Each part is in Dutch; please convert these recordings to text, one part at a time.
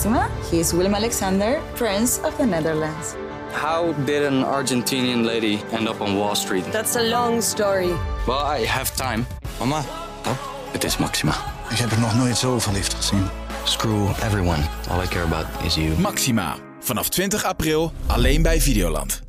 Maxima. He is Willem Alexander, Prince of the Netherlands. How did an Argentinian lady end up on Wall Street? That's a long story. Well, I have time. Mama, Het is Maxima. ik heb er nog nooit zo verliefd gezien. Screw everyone. All I care about is you. Maxima. Vanaf 20 april alleen bij Videoland.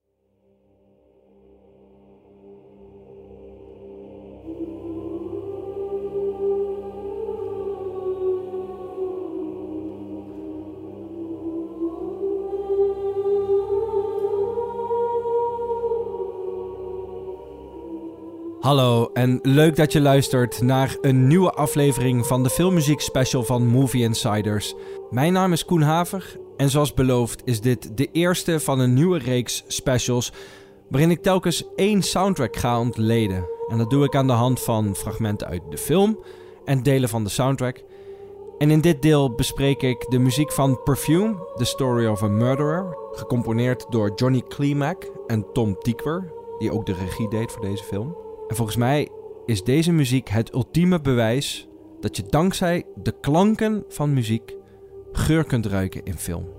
Hallo en leuk dat je luistert naar een nieuwe aflevering van de filmmuziek special van Movie Insiders. Mijn naam is Koen Haver en zoals beloofd is dit de eerste van een nieuwe reeks specials waarin ik telkens één soundtrack ga ontleden. En dat doe ik aan de hand van fragmenten uit de film en delen van de soundtrack. En in dit deel bespreek ik de muziek van Perfume, The Story of a Murderer, gecomponeerd door Johnny Klimek en Tom Tykwer, die ook de regie deed voor deze film. En volgens mij is deze muziek het ultieme bewijs dat je dankzij de klanken van muziek geur kunt ruiken in film.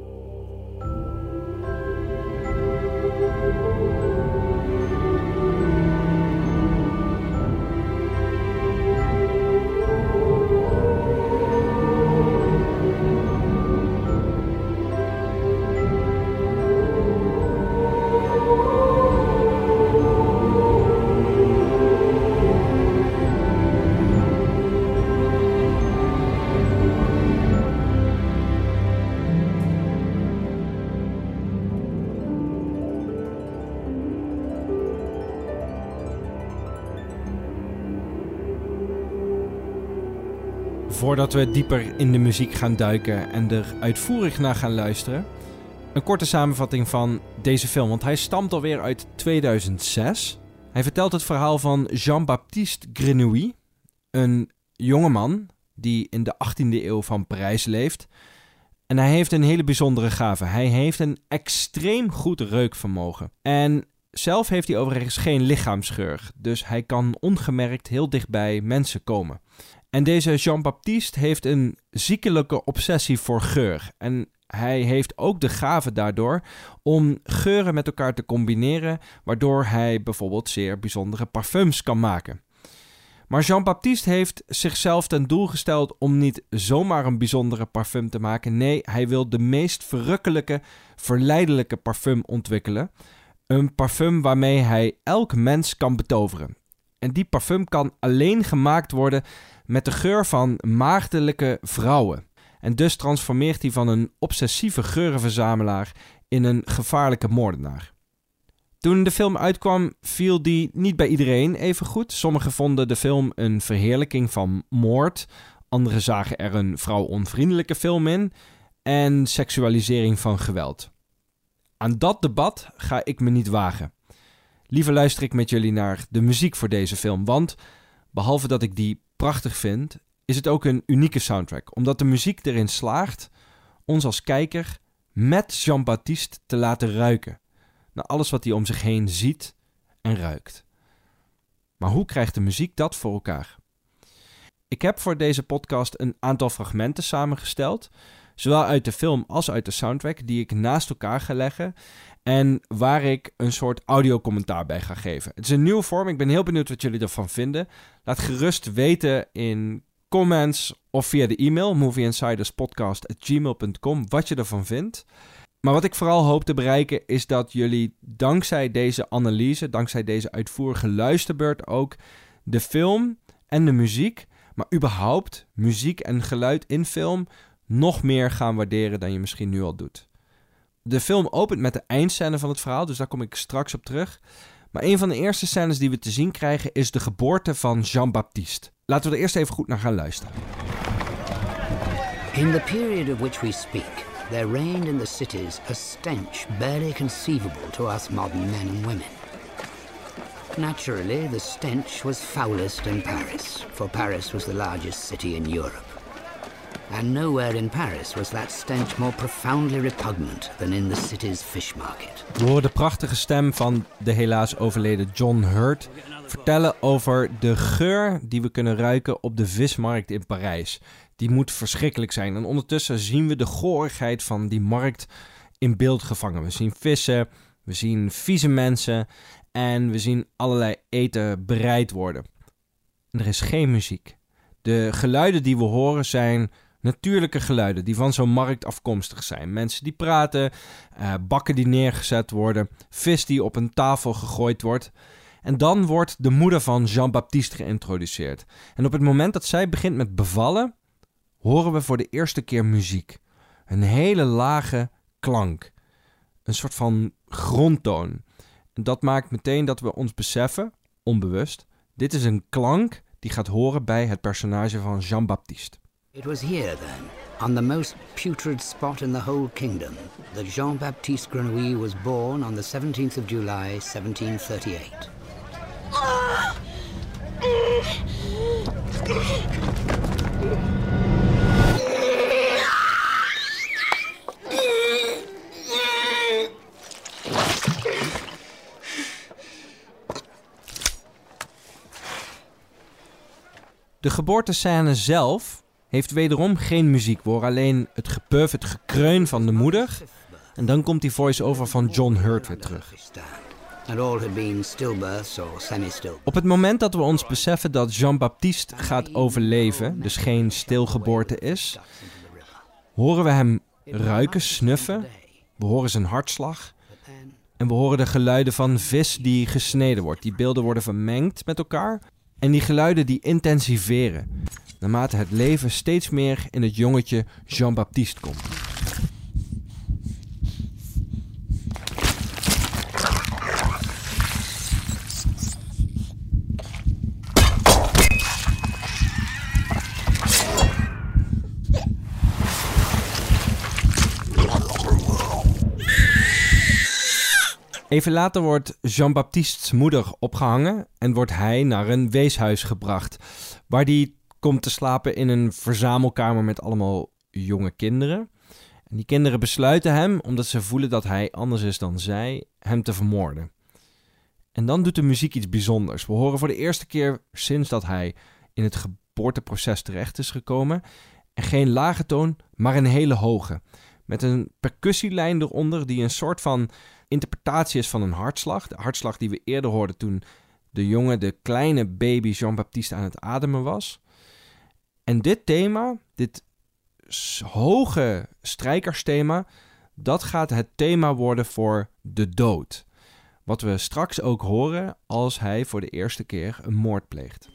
Voordat we dieper in de muziek gaan duiken en er uitvoerig naar gaan luisteren, een korte samenvatting van deze film, want hij stamt alweer uit 2006. Hij vertelt het verhaal van Jean-Baptiste Grenouille, een jongeman die in de 18e eeuw van Parijs leeft. En hij heeft een hele bijzondere gave. Hij heeft een extreem goed reukvermogen. En zelf heeft hij overigens geen lichaamsgeur, dus hij kan ongemerkt heel dichtbij mensen komen. En deze Jean-Baptiste heeft een ziekelijke obsessie voor geur. En hij heeft ook de gave daardoor om geuren met elkaar te combineren, waardoor hij bijvoorbeeld zeer bijzondere parfums kan maken. Maar Jean-Baptiste heeft zichzelf ten doel gesteld om niet zomaar een bijzondere parfum te maken. Nee, hij wil de meest verrukkelijke, verleidelijke parfum ontwikkelen. Een parfum waarmee hij elk mens kan betoveren. En die parfum kan alleen gemaakt worden met de geur van maagdelijke vrouwen. En dus transformeert hij van een obsessieve geurenverzamelaar in een gevaarlijke moordenaar. Toen de film uitkwam, viel die niet bij iedereen even goed. Sommigen vonden de film een verheerlijking van moord. Anderen zagen er een vrouwonvriendelijke film in. En seksualisering van geweld. Aan dat debat ga ik me niet wagen. Liever luister ik met jullie naar de muziek voor deze film. Want behalve dat ik die prachtig vind, is het ook een unieke soundtrack. Omdat de muziek erin slaagt ons als kijker met Jean-Baptiste te laten ruiken. Naar alles wat hij om zich heen ziet en ruikt. Maar hoe krijgt de muziek dat voor elkaar? Ik heb voor deze podcast een aantal fragmenten samengesteld. Zowel uit de film als uit de soundtrack, die ik naast elkaar ga leggen. En waar ik een soort audiocommentaar bij ga geven. Het is een nieuwe vorm, ik ben heel benieuwd wat jullie ervan vinden. Laat gerust weten in comments of via de e-mail movieinsiderspodcast@gmail.com wat je ervan vindt. Maar wat ik vooral hoop te bereiken is dat jullie dankzij deze analyse, dankzij deze uitvoerige luisterbeurt ook de film en de muziek, maar überhaupt muziek en geluid in film nog meer gaan waarderen dan je misschien nu al doet. De film opent met de eindscène van het verhaal, dus daar kom ik straks op terug. Maar een van de eerste scènes die we te zien krijgen is de geboorte van Jean-Baptiste. Laten we er eerst even goed naar gaan luisteren. In the period of which we speak, there reigned in the cities a stench barely conceivable to us modern men and women. Naturally, the stench was foulest in Paris, for Paris was the largest city in Europe. And nowhere in Paris was that stench more profoundly repugnant than in the city's fish market. We horen de prachtige stem van de helaas overleden John Hurt vertellen over de geur die we kunnen ruiken op de vismarkt in Parijs. Die moet verschrikkelijk zijn. En ondertussen zien we de goorigheid van die markt in beeld gevangen. We zien vissen, we zien vieze mensen en we zien allerlei eten bereid worden. En er is geen muziek. De geluiden die we horen zijn natuurlijke geluiden die van zo'n markt afkomstig zijn. Mensen die praten, bakken die neergezet worden, vis die op een tafel gegooid wordt. En dan wordt de moeder van Jean-Baptiste geïntroduceerd. En op het moment dat zij begint met bevallen, horen we voor de eerste keer muziek. Een hele lage klank. Een soort van grondtoon. En dat maakt meteen dat we ons beseffen, onbewust, dit is een klank die gaat horen bij het personage van Jean-Baptiste. It was here, then, on the most putrid spot in the whole kingdom, that Jean-Baptiste Grenouille was born on the 17th of July, 1738. De geboortescène zelf heeft wederom geen muziek. We horen alleen het gepuf, het gekreun van de moeder. En dan komt die voice-over van John Hurt weer terug. Op het moment dat we ons beseffen dat Jean-Baptiste gaat overleven, dus geen stilgeboorte is, horen we hem ruiken, snuffen. We horen zijn hartslag. En we horen de geluiden van vis die gesneden wordt. Die beelden worden vermengd met elkaar. En die geluiden die intensiveren, naarmate het leven steeds meer in het jongetje Jean-Baptiste komt. Even later wordt Jean-Baptistes moeder opgehangen en wordt hij naar een weeshuis gebracht, waar hij komt te slapen in een verzamelkamer met allemaal jonge kinderen. En die kinderen besluiten hem, omdat ze voelen dat hij anders is dan zij, hem te vermoorden. En dan doet de muziek iets bijzonders. We horen voor de eerste keer sinds dat hij in het geboorteproces terecht is gekomen, en geen lage toon, maar een hele hoge. Met een percussielijn eronder die een soort van interpretatie is van een hartslag. De hartslag die we eerder hoorden toen de jongen, de kleine baby Jean-Baptiste aan het ademen was. En dit thema, dit hoge strijkersthema, dat gaat het thema worden voor de dood. Wat we straks ook horen als hij voor de eerste keer een moord pleegt.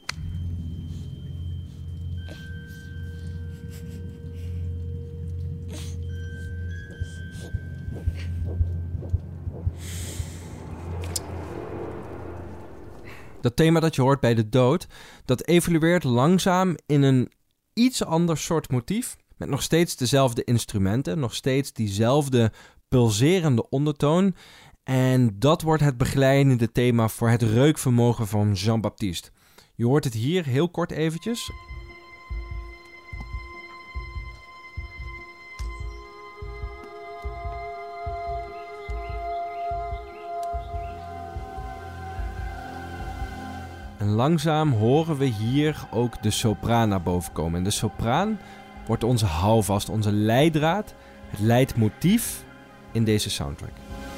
Dat thema dat je hoort bij de dood, dat evolueert langzaam in een iets ander soort motief. Met nog steeds dezelfde instrumenten, nog steeds diezelfde pulserende ondertoon. En dat wordt het begeleidende thema voor het reukvermogen van Jean-Baptiste. Je hoort het hier heel kort eventjes. En langzaam horen we hier ook de sopraan naar boven komen. En de sopraan wordt onze houvast, onze leidraad, het leidmotief in deze soundtrack.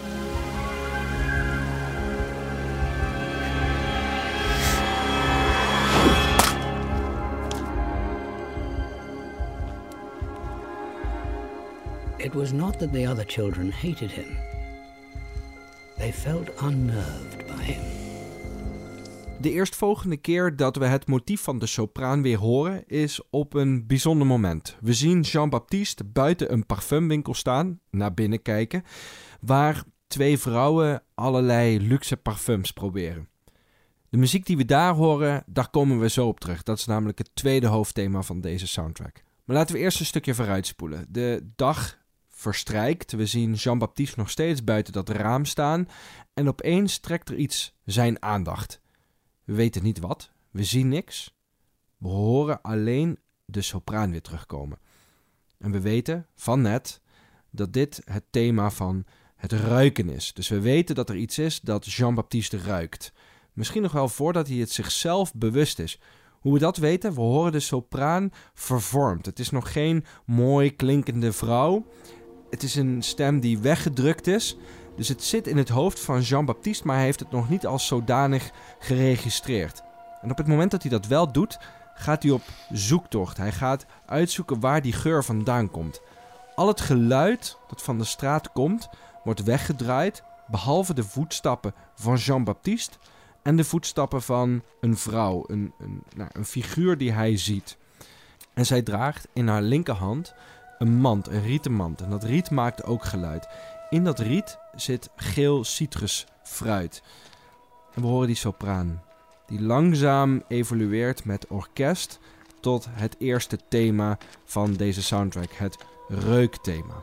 It was not that the other children hated him. They felt unnerved by him. De eerstvolgende keer dat we het motief van de sopraan weer horen is op een bijzonder moment. We zien Jean-Baptiste buiten een parfumwinkel staan, naar binnen kijken, waar twee vrouwen allerlei luxe parfums proberen. De muziek die we daar horen, daar komen we zo op terug. Dat is namelijk het tweede hoofdthema van deze soundtrack. Maar laten we eerst een stukje vooruitspoelen. De dag verstrijkt, we zien Jean-Baptiste nog steeds buiten dat raam staan en opeens trekt er iets zijn aandacht. We weten niet wat, we zien niks. We horen alleen de sopraan weer terugkomen. En we weten van net dat dit het thema van het ruiken is. Dus we weten dat er iets is dat Jean-Baptiste ruikt. Misschien nog wel voordat hij het zichzelf bewust is. Hoe we dat weten? We horen de sopraan vervormd. Het is nog geen mooi klinkende vrouw. Het is een stem die weggedrukt is. Dus het zit in het hoofd van Jean-Baptiste, maar hij heeft het nog niet als zodanig geregistreerd. En op het moment dat hij dat wel doet, gaat hij op zoektocht. Hij gaat uitzoeken waar die geur vandaan komt. Al het geluid dat van de straat komt, wordt weggedraaid, behalve de voetstappen van Jean-Baptiste en de voetstappen van een vrouw, een figuur die hij ziet. En zij draagt in haar linkerhand een mand, een rieten mand. En dat riet maakt ook geluid. In dat riet zit geel citrusfruit. En we horen die sopraan, die langzaam evolueert met orkest tot het eerste thema van deze soundtrack, het reukthema.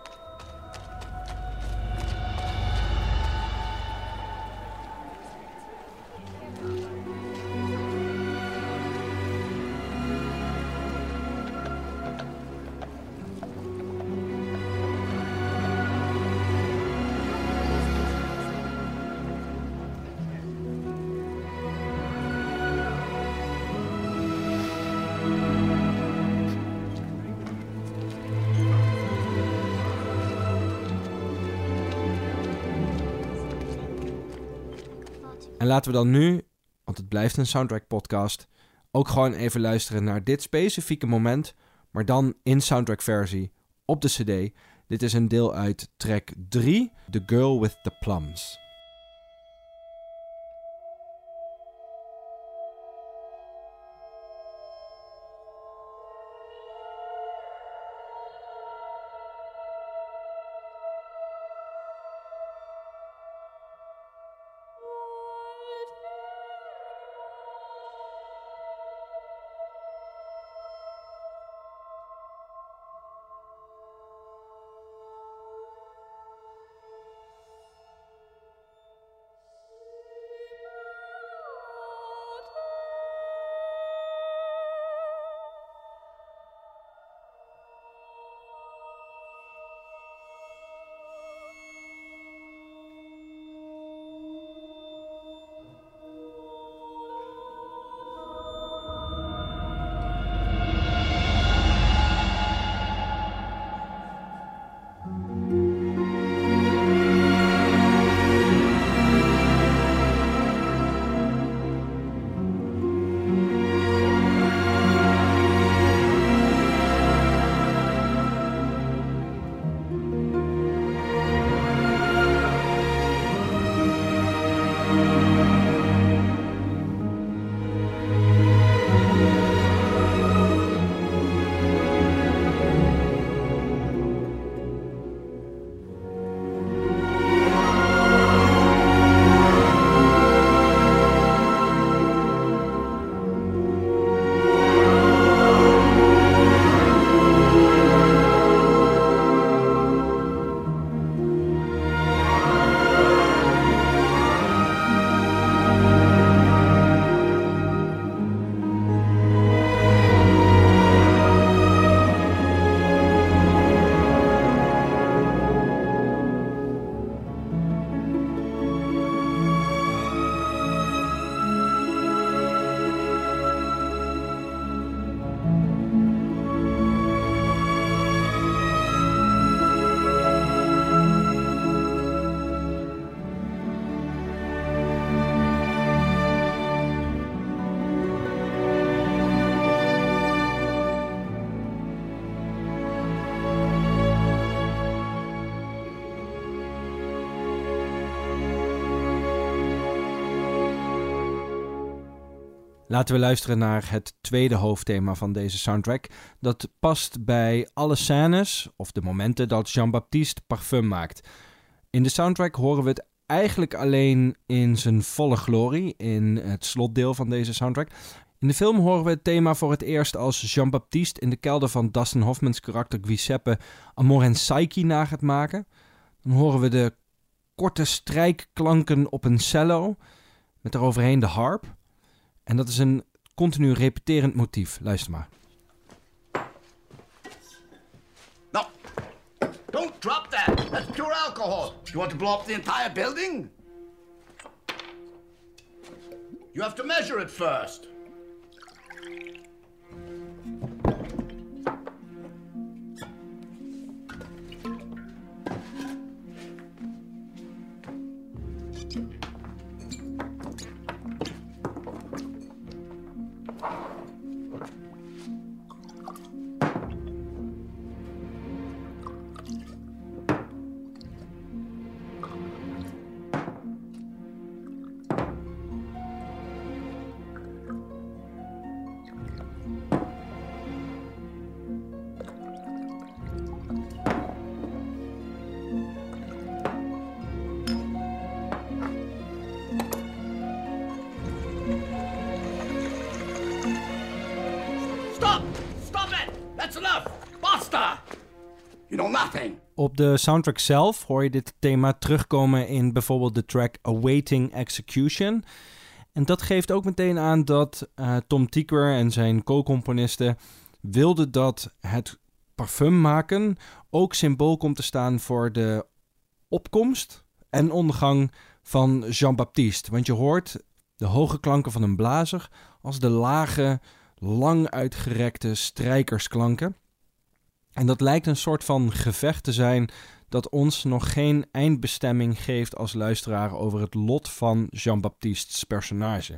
En laten we dan nu, want het blijft een soundtrack podcast, ook gewoon even luisteren naar dit specifieke moment, maar dan in soundtrack versie op de cd. Dit is een deel uit track 3, The Girl with the Plums. Laten we luisteren naar het tweede hoofdthema van deze soundtrack. Dat past bij alle scènes of de momenten dat Jean-Baptiste parfum maakt. In de soundtrack horen we het eigenlijk alleen in zijn volle glorie, in het slotdeel van deze soundtrack. In de film horen we het thema voor het eerst als Jean-Baptiste in de kelder van Dustin Hoffmans karakter Giuseppe Amor en Psyche na gaat maken. Dan horen we de korte strijkklanken op een cello met daaroverheen de harp. En dat is een continu repeterend motief. Luister maar. No, don't drop that. That's pure alcohol. You want to blow up the entire building? You have to measure it first. You know nothing. Op de soundtrack zelf hoor je dit thema terugkomen in bijvoorbeeld de track Awaiting Execution. En dat geeft ook meteen aan dat Tom Tykwer en zijn co-componisten wilden dat het parfum maken ook symbool komt te staan voor de opkomst en ondergang van Jean-Baptiste. Want je hoort de hoge klanken van een blazer als de lage, lang uitgerekte strijkersklanken. En dat lijkt een soort van gevecht te zijn dat ons nog geen eindbestemming geeft als luisteraar over het lot van Jean-Baptistes personage.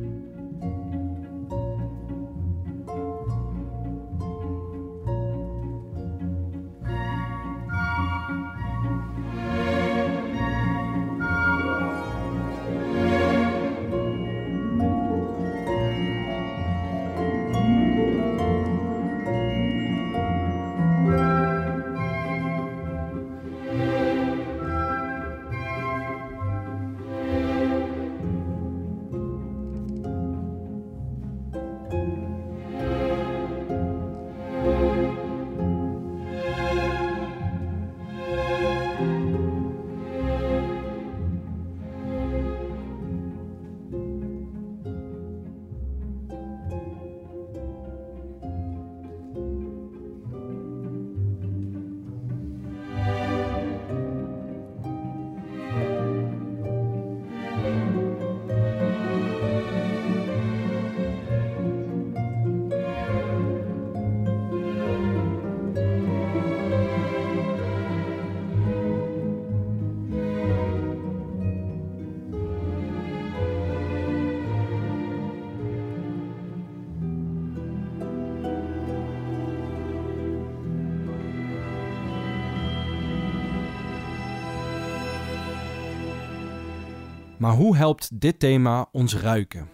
Maar hoe helpt dit thema ons ruiken?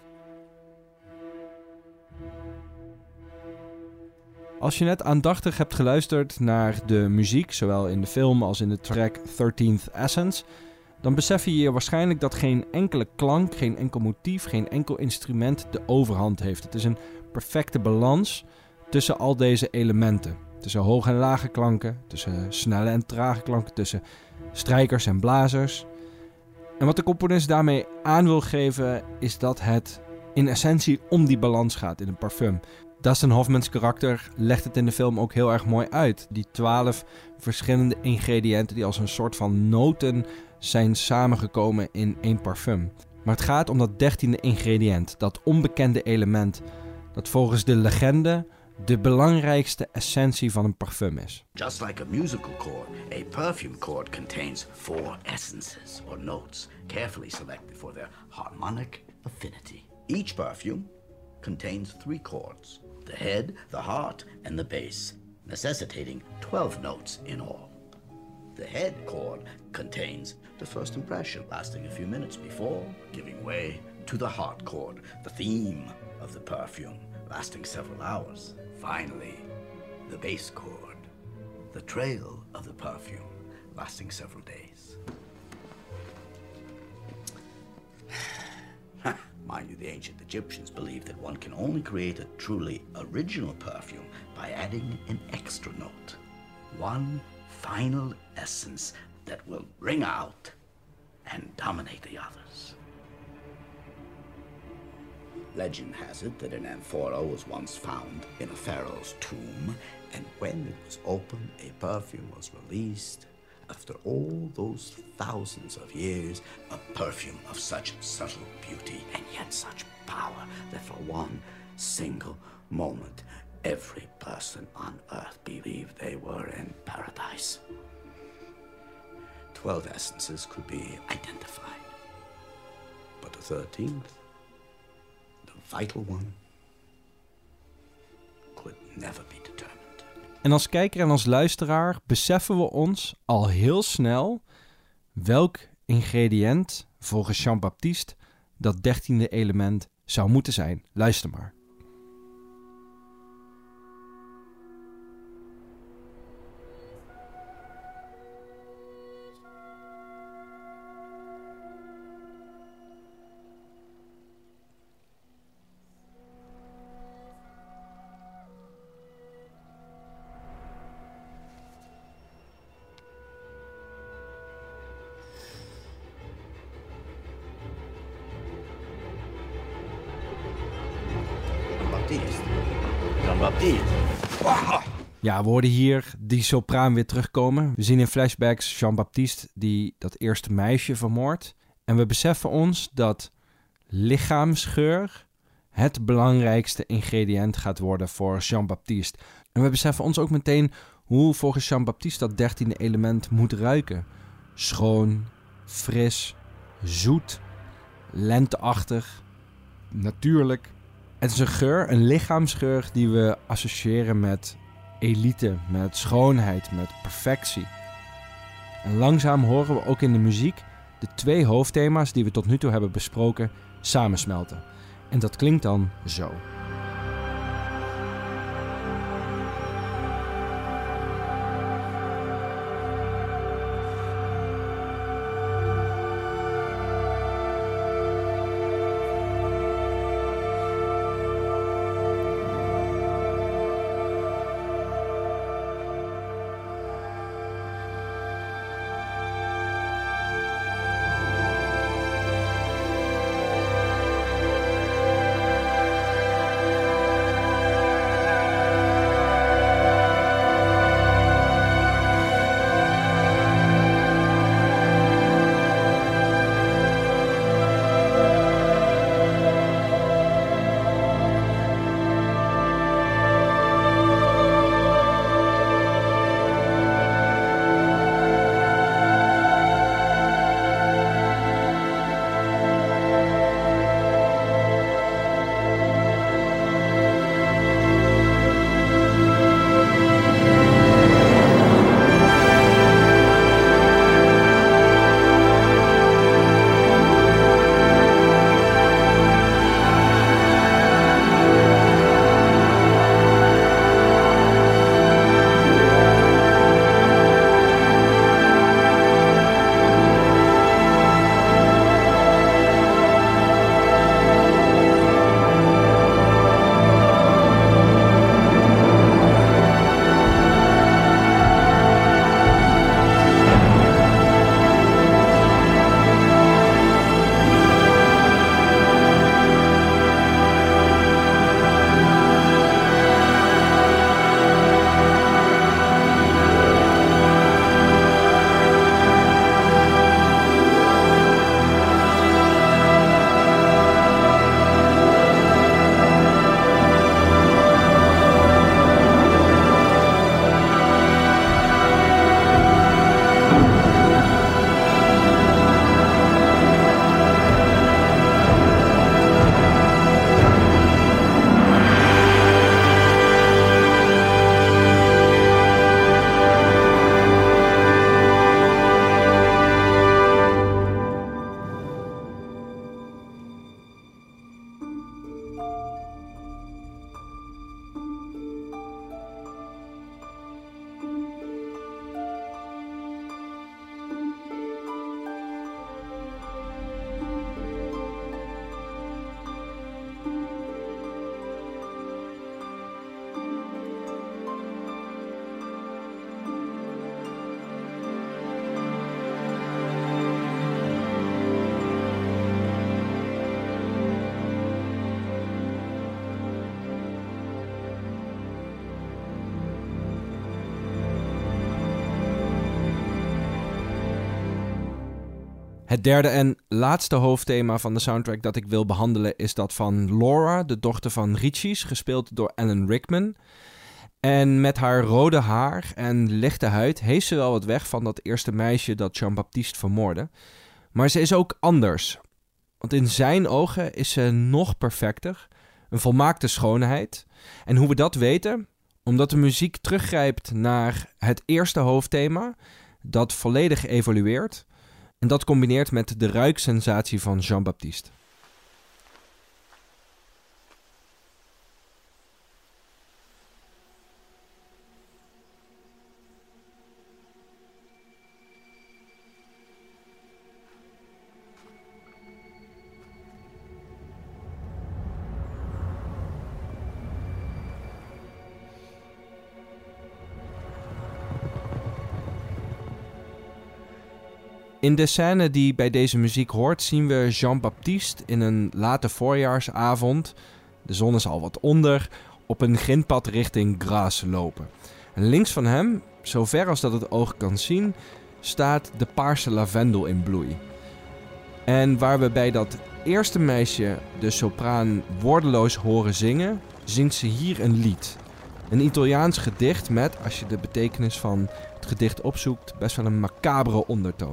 Als je net aandachtig hebt geluisterd naar de muziek, zowel in de film als in de track 13th Essence, dan besef je je waarschijnlijk dat geen enkele klank, geen enkel motief, geen enkel instrument de overhand heeft. Het is een perfecte balans tussen al deze elementen. Tussen hoge en lage klanken, tussen snelle en trage klanken, tussen strijkers en blazers. En wat de componist daarmee aan wil geven is dat het in essentie om die balans gaat in een parfum. Dustin Hoffmans karakter legt het in de film ook heel erg mooi uit. Die 12 verschillende ingrediënten die als een soort van noten zijn samengekomen in één parfum. Maar het gaat om dat 13e ingrediënt, dat onbekende element, dat volgens de legende de belangrijkste essentie van een parfum is. Just like a musical chord, a perfume chord contains 4 essences or notes, carefully selected for their harmonic affinity. Each perfume contains 3 chords, the head, the heart, and the base, necessitating 12 notes in all. The head chord contains the first impression, lasting a few minutes before giving way to the heart chord, the theme of the perfume, lasting several hours. Finally, the base chord, the trail of the perfume, lasting several days. Mind you, the ancient Egyptians believed that one can only create a truly original perfume by adding an extra note. One final essence that will ring out and dominate the others. Legend has it that an amphora was once found in a pharaoh's tomb, and when it was opened, a perfume was released. After all those thousands of years, a perfume of such subtle beauty and yet such power that for one single moment, every person on earth believed they were in paradise. 12 essences could be identified, but the 13th, the vital one, could never be determined. En als kijker en als luisteraar beseffen we ons al heel snel welk ingrediënt volgens Jean-Baptiste dat 13e element zou moeten zijn. Luister maar. Ja, we hoorden hier die sopraan weer terugkomen. We zien in flashbacks Jean-Baptiste die dat eerste meisje vermoordt. En we beseffen ons dat lichaamsgeur het belangrijkste ingrediënt gaat worden voor Jean-Baptiste. En we beseffen ons ook meteen hoe volgens Jean-Baptiste dat 13e element moet ruiken. Schoon, fris, zoet, lenteachtig, natuurlijk. Het is een geur, een lichaamsgeur die we associëren met elite, met schoonheid, met perfectie. En langzaam horen we ook in de muziek de 2 hoofdthema's die we tot nu toe hebben besproken samensmelten. En dat klinkt dan zo. Het derde en laatste hoofdthema van de soundtrack dat ik wil behandelen is dat van Laura, de dochter van Richees, gespeeld door Alan Rickman. En met haar rode haar en lichte huid heeft ze wel wat weg van dat eerste meisje dat Jean-Baptiste vermoordde. Maar ze is ook anders. Want in zijn ogen is ze nog perfecter, een volmaakte schoonheid. En hoe we dat weten? Omdat de muziek teruggrijpt naar het eerste hoofdthema, dat volledig evolueert. En dat combineert met de ruiksensatie van Jean-Baptiste. In de scène die bij deze muziek hoort zien we Jean-Baptiste in een late voorjaarsavond. De zon is al wat onder, op een grindpad richting Grasse lopen. En links van hem, zo ver als dat het oog kan zien, staat de paarse lavendel in bloei. En waar we bij dat eerste meisje de sopraan woordeloos horen zingen, zingt ze hier een lied. Een Italiaans gedicht met, als je de betekenis van het gedicht opzoekt, best wel een macabere ondertoon.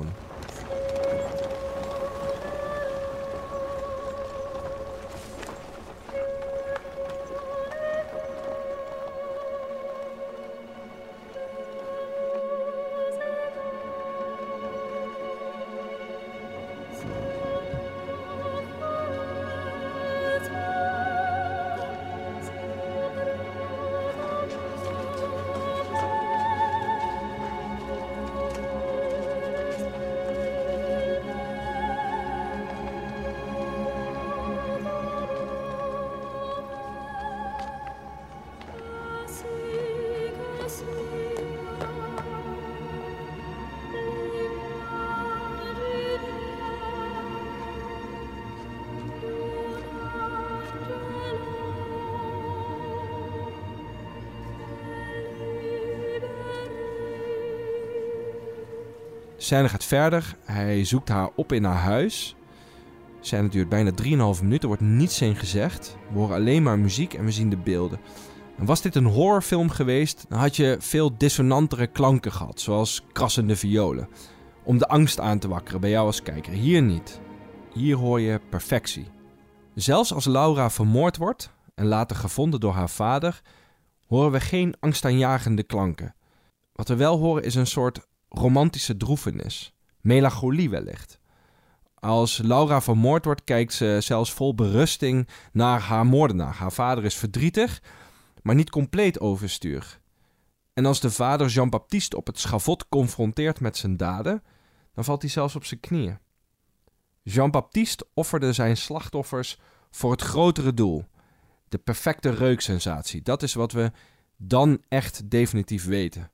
Scène gaat verder. Hij zoekt haar op in haar huis. Scène duurt bijna 3,5 minuten. Er wordt niets in gezegd. We horen alleen maar muziek en we zien de beelden. En was dit een horrorfilm geweest, dan had je veel dissonantere klanken gehad. Zoals krassende violen. Om de angst aan te wakkeren bij jou als kijker. Hier niet. Hier hoor je perfectie. Zelfs als Laura vermoord wordt en later gevonden door haar vader, horen we geen angstaanjagende klanken. Wat we wel horen is een soort romantische droefenis. Melancholie wellicht. Als Laura vermoord wordt, kijkt ze zelfs vol berusting naar haar moordenaar. Haar vader is verdrietig, maar niet compleet overstuur. En als de vader Jean-Baptiste op het schavot confronteert met zijn daden, dan valt hij zelfs op zijn knieën. Jean-Baptiste offerde zijn slachtoffers voor het grotere doel. De perfecte reuksensatie. Dat is wat we dan echt definitief weten.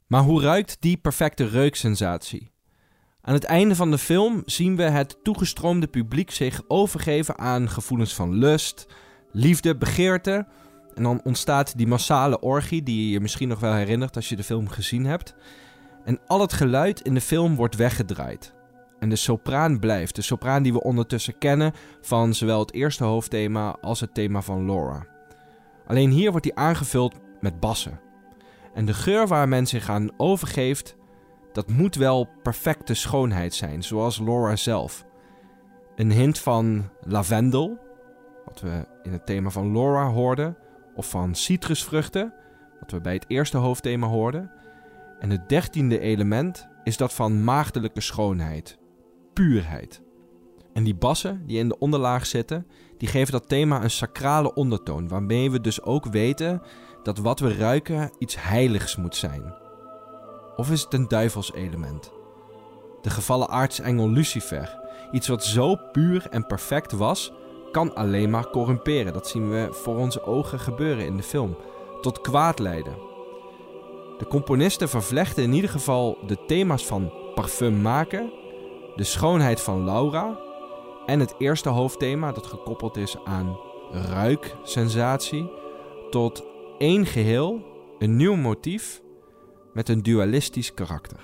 Maar hoe ruikt die perfecte reuksensatie? Aan het einde van de film zien we het toegestroomde publiek zich overgeven aan gevoelens van lust, liefde, begeerte. En dan ontstaat die massale orgie die je je misschien nog wel herinnert als je de film gezien hebt. En al het geluid in de film wordt weggedraaid. En de sopraan blijft. De sopraan die we ondertussen kennen van zowel het eerste hoofdthema als het thema van Laura. Alleen hier wordt die aangevuld met bassen. En de geur waar men zich aan overgeeft, dat moet wel perfecte schoonheid zijn, zoals Laura zelf. Een hint van lavendel, wat we in het thema van Laura hoorden, of van citrusvruchten, wat we bij het eerste hoofdthema hoorden. En het 13e element is dat van maagdelijke schoonheid, puurheid. En die bassen die in de onderlaag zitten, die geven dat thema een sacrale ondertoon, waarmee we dus ook weten dat wat we ruiken iets heiligs moet zijn. Of is het een duivels element? De gevallen aartsengel Lucifer, iets wat zo puur en perfect was, kan alleen maar corrumperen. Dat zien we voor onze ogen gebeuren in de film. Tot kwaad leiden. De componisten vervlechten in ieder geval de thema's van parfum maken, de schoonheid van Laura en het eerste hoofdthema dat gekoppeld is aan ruiksensatie tot één geheel, een nieuw motief met een dualistisch karakter.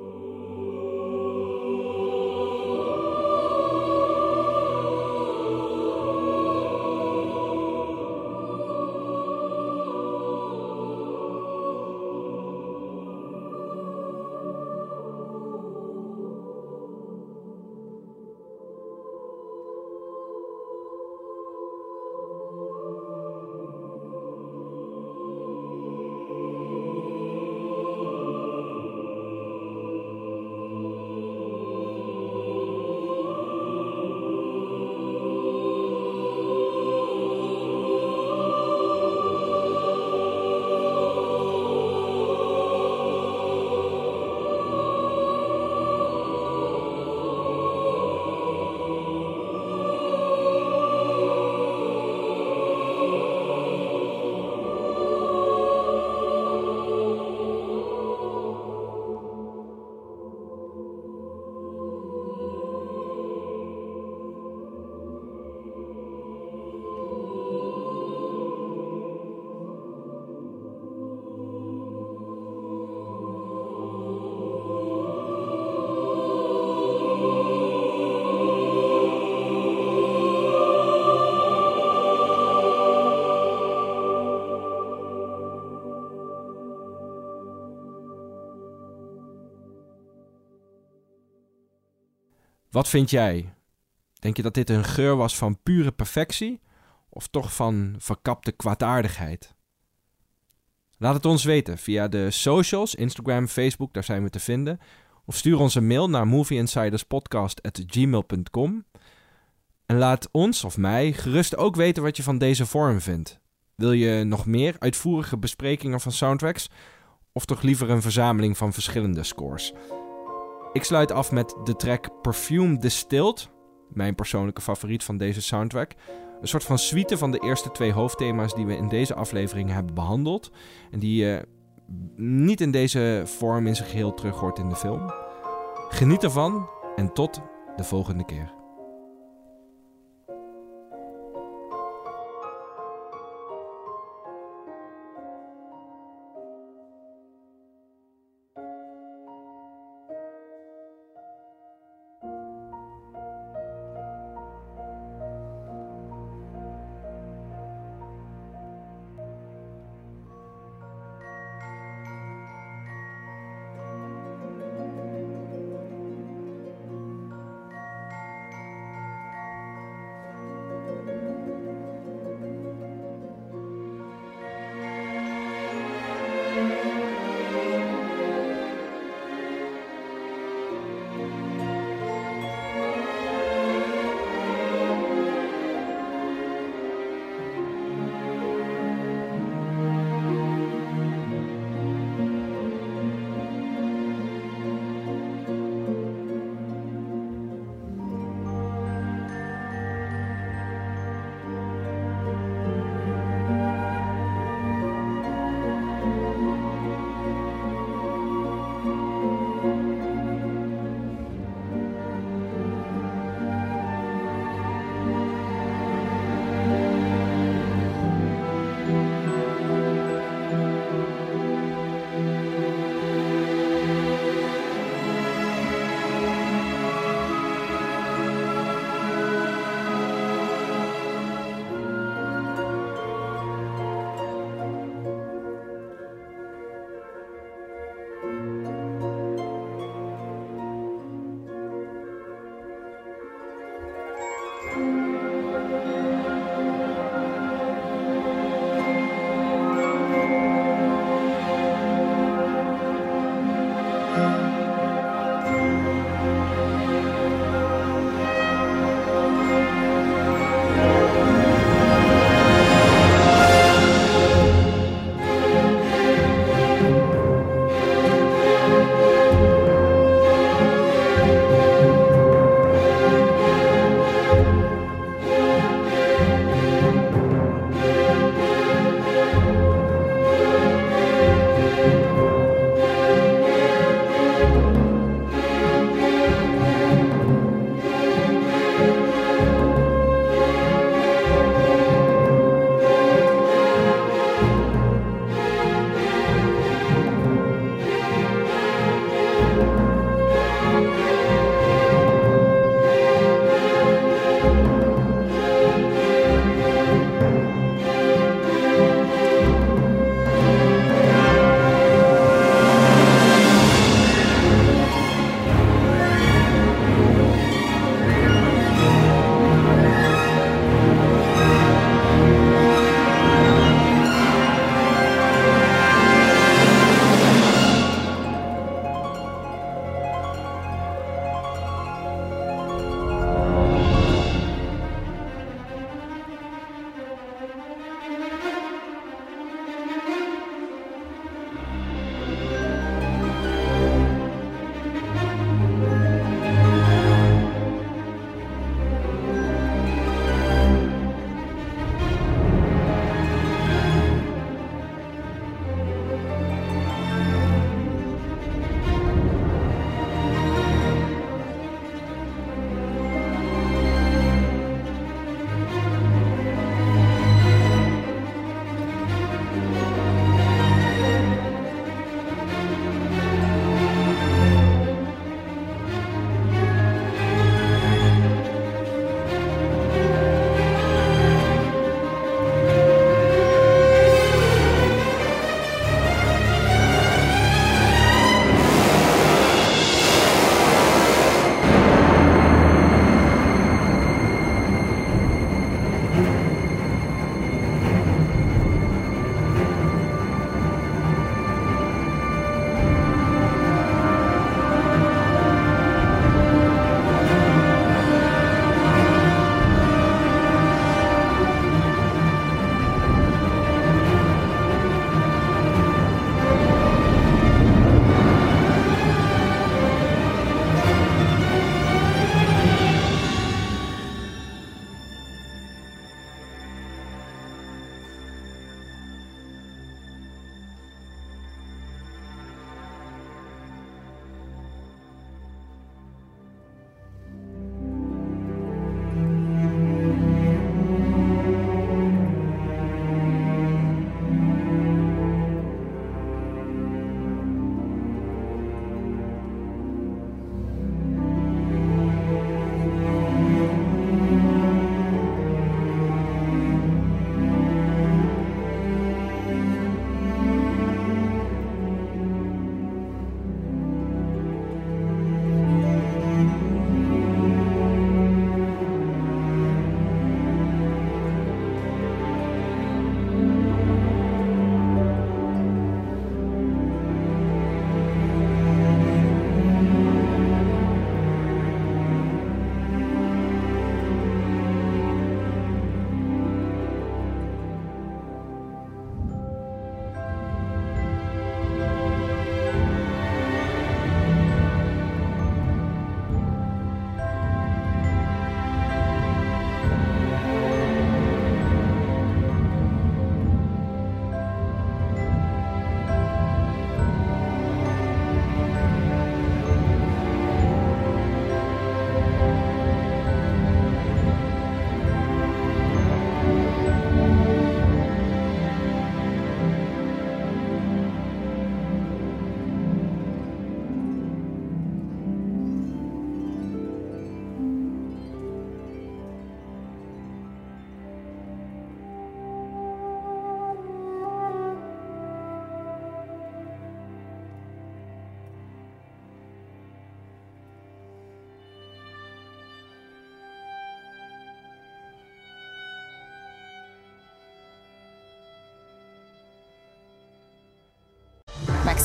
Wat vind jij? Denk je dat dit een geur was van pure perfectie of toch van verkapte kwaadaardigheid? Laat het ons weten via de socials, Instagram, Facebook, daar zijn we te vinden. Of stuur ons een mail naar movieinsiderspodcast@gmail.com. En laat ons of mij gerust ook weten wat je van deze vorm vindt. Wil je nog meer uitvoerige besprekingen van soundtracks? Of toch liever een verzameling van verschillende scores? Ik sluit af met de track Perfume Distilled, mijn persoonlijke favoriet van deze soundtrack. Een soort van suite van de eerste 2 hoofdthema's die we in deze aflevering hebben behandeld. En die je niet in deze vorm in zijn geheel terug hoort in de film. Geniet ervan en tot de volgende keer.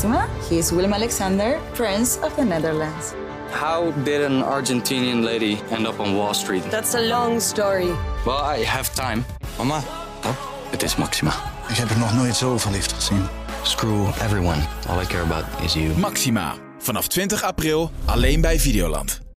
Maxima. He is Willem Alexander, Prince of the Netherlands. How did an Argentinian lady end up on Wall Street? That's a long story. Well, I have time. Mama, Het is Maxima. ik heb er nog nooit zo verliefd gezien. Screw everyone. All I care about is you. Maxima. Vanaf 20 april alleen bij Videoland.